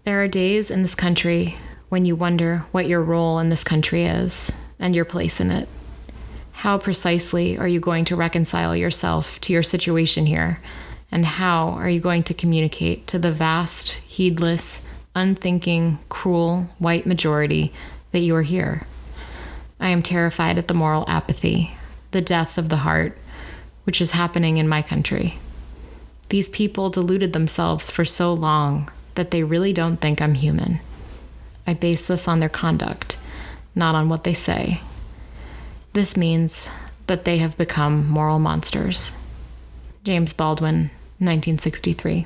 There are days in this country when you wonder what your role in this country is and your place in it. How precisely are you going to reconcile yourself to your situation here? And how are you going to communicate to the vast, heedless, unthinking, cruel white majority that you are here? I am terrified at the moral apathy, the death of the heart, which is happening in my country. These people deluded themselves for so long that they really don't think I'm human. I base this on their conduct, not on what they say. This means that they have become moral monsters. James Baldwin, 1963.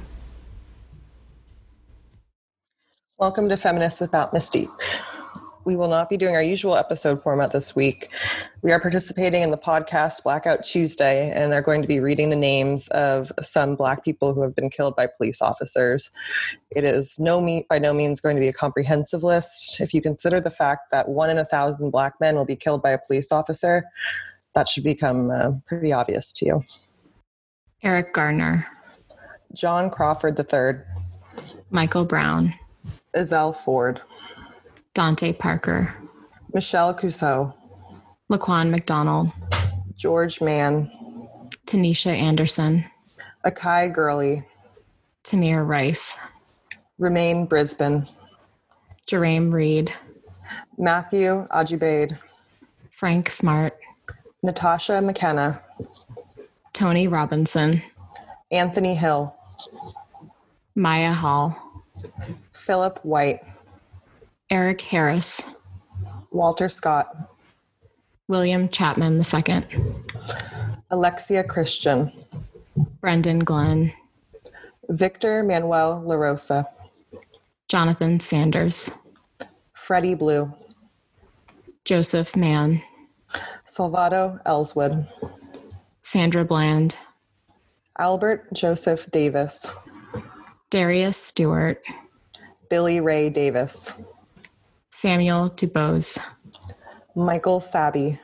Welcome to Feminists Without Mystique. We will not be doing our usual episode format this week. We are participating in the podcast Blackout Tuesday and are going to be reading the names of some Black people who have been killed by police officers. It is by no means going to be a comprehensive list. If you consider the fact that 1 in 1,000 Black men will be killed by a police officer, that should become pretty obvious to you. Eric Garner. John Crawford III. Michael Brown. Ezell Ford. Dante Parker. Michelle Cusseau. Laquan McDonald. George Mann. Tanisha Anderson. Akai Gurley. Tamir Rice. Romaine Brisbane. Jerame Reed. Matthew Ajubaid. Frank Smart. Natasha McKenna. Tony Robinson. Anthony Hill. Maya Hall. Philip White. Eric Harris. Walter Scott. William Chapman II. Alexia Christian. Brendan Glenn. Victor Manuel LaRosa. Jonathan Sanders. Freddie Blue. Joseph Mann. Salvado Ellswood. Sandra Bland. Albert Joseph Davis. Darius Stewart. Billy Ray Davis. Samuel DuBose. Michael Sabbie.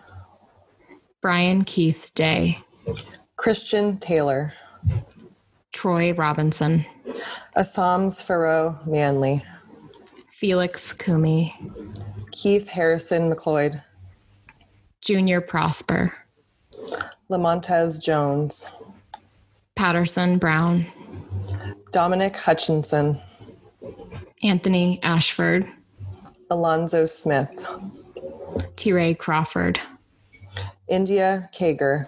Brian Keith Day. Christian Taylor. Troy Robinson. Assams Farrow Manley. Felix Kumi. Keith Harrison McLeod. Junior Prosper. Lamontez Jones. Patterson Brown. Dominic Hutchinson. Anthony Ashford. Alonzo Smith. T-Ray Crawford. India Kager.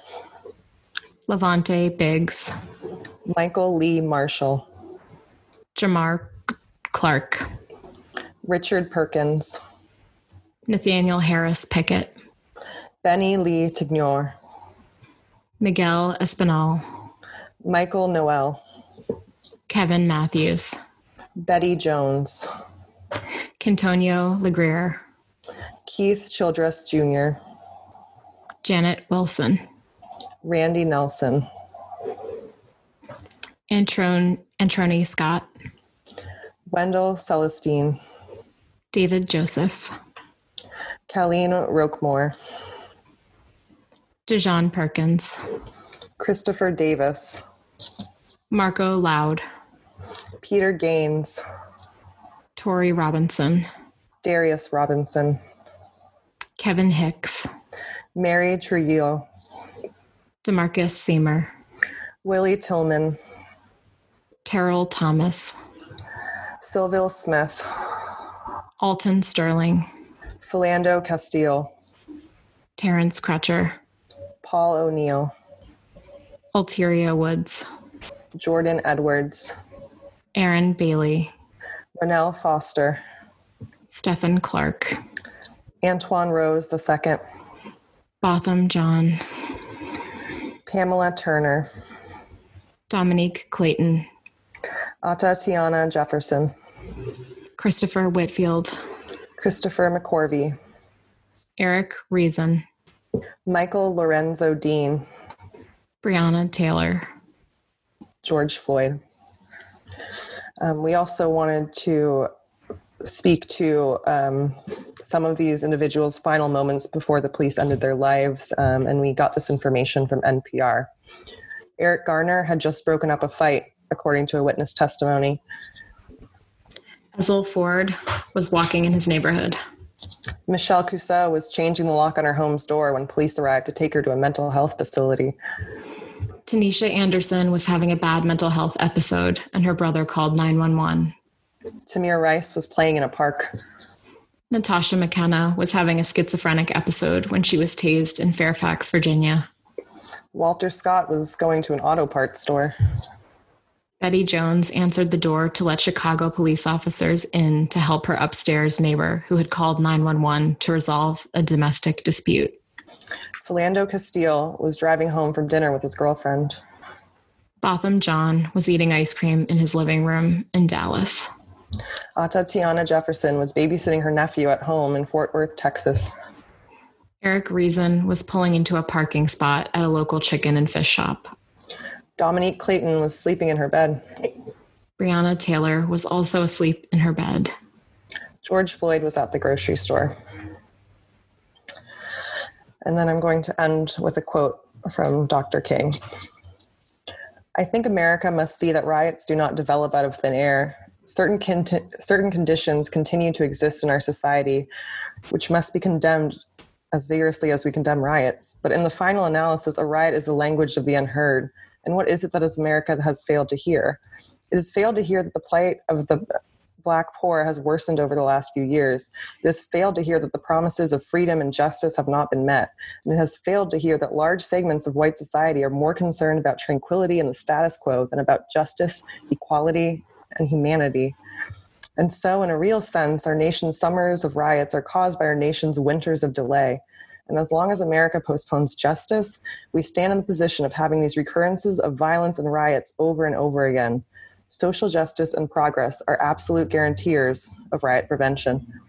Levante Biggs. Michael Lee Marshall. Jamar Clark. Richard Perkins. Nathaniel Harris Pickett. Benny Lee Tignor. Miguel Espinal. Michael Noel. Kevin Matthews. Betty Jones. Quintonio Legrier. Keith Childress Jr. Janet Wilson. Randy Nelson. Antroni Scott. Wendell Celestine. David Joseph. Colleen Roquemore. Dejon Perkins. Christopher Davis. Marco Loud. Peter Gaines. Tori Robinson. Darius Robinson. Kevin Hicks. Mary Trujillo. Demarcus Seamer. Willie Tillman. Terrell Thomas. Sylville Smith. Alton Sterling. Philando Castile. Terrence Crutcher. Paul O'Neill. Ulteria Woods. Jordan Edwards. Aaron Bailey. Rennell Foster. Stephen Clark. Antoine Rose II. Botham John. Pamela Turner. Dominique Clayton. Atatiana Jefferson. Christopher Whitfield. Christopher McCorvey. Eric Reason. Michael Lorenzo Dean. Breonna Taylor. George Floyd. We also wanted to speak to some of these individuals' final moments before the police ended their lives, and we got this information from NPR. Eric Garner had just broken up a fight, according to a witness testimony. Ezell Ford was walking in his neighborhood. Michelle Cusseau was changing the lock on her home's door when police arrived to take her to a mental health facility. Tanisha Anderson was having a bad mental health episode, and her brother called 911. Tamir Rice was playing in a park. Natasha McKenna was having a schizophrenic episode when she was tased in Fairfax, Virginia. Walter Scott was going to an auto parts store. Betty Jones answered the door to let Chicago police officers in to help her upstairs neighbor who had called 911 to resolve a domestic dispute. Philando Castile was driving home from dinner with his girlfriend. Botham John was eating ice cream in his living room in Dallas. Tiana Jefferson was babysitting her nephew at home in Fort Worth, Texas. Eric Reason was pulling into a parking spot at a local chicken and fish shop. Dominique Clayton was sleeping in her bed. Breonna Taylor was also asleep in her bed. George Floyd was at the grocery store. And then I'm going to end with a quote from Dr. King. I think America must see that riots do not develop out of thin air. Certain conditions continue to exist in our society, which must be condemned as vigorously as we condemn riots. But in the final analysis, a riot is the language of the unheard. And what is it that America has failed to hear? It has failed to hear that the plight of the Black poor has worsened over the last few years. It has failed to hear that the promises of freedom and justice have not been met. And it has failed to hear that large segments of white society are more concerned about tranquility and the status quo than about justice, equality, and humanity. And so, in a real sense, our nation's summers of riots are caused by our nation's winters of delay. And as long as America postpones justice, we stand in the position of having these recurrences of violence and riots over and over again. Social justice and progress are absolute guarantors of riot prevention.